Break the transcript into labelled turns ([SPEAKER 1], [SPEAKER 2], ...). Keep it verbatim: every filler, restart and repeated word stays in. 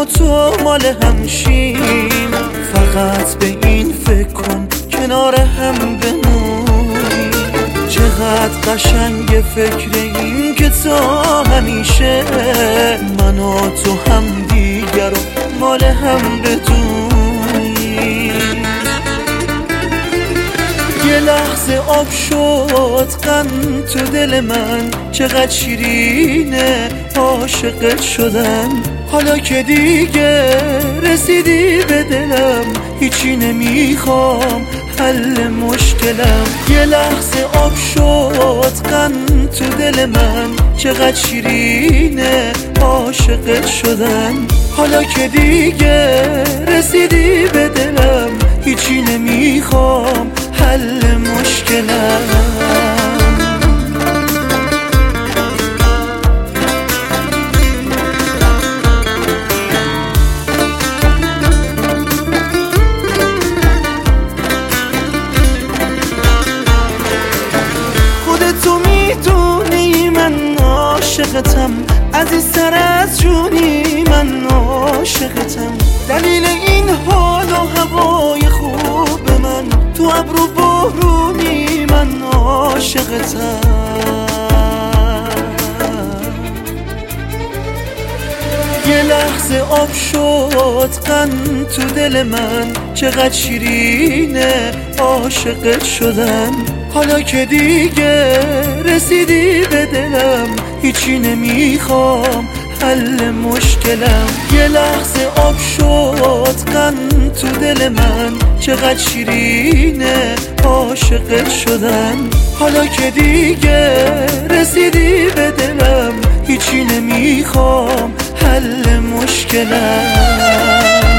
[SPEAKER 1] و تو مال همشیم، فقط به این فکر کن کنار هم بمونیم. چقدر قشنگ فکر این که تا همیشه من و تو هم دیگر و مال هم بدونیم. یه لحظه آب شد قند تو دل من، چقدر شیرینه عاشقت شدم. حالا که دیگه رسیدی به دلم، هیچی نمیخوام حل مشکلم. یه لحظه آب شد قند تو دل من، چقدر شیرینه عاشقت شدم. حالا که دیگه رسیدی به دلم، هیچی نمیخوام حل مشکلم. خودتو میدونی من عاشقتم، عزیزتر از جونی من عاشقتم. دلیل این حال و هوای خوب من، تو ابرو بارونی من عاشقتم. یه لحظه آب شد قند تو دل من، چقدر شیرینه عاشقت شدم. حالا که دیگه رسیدی به دلم، هیچی نمیخوام حل مشکلم. یه لحظه آب شد قند تو دل من، چقدر شیرینه عاشقت شدم. حالا که دیگه رسیدی به دلم، هیچی نمیخوام حل مشکلم.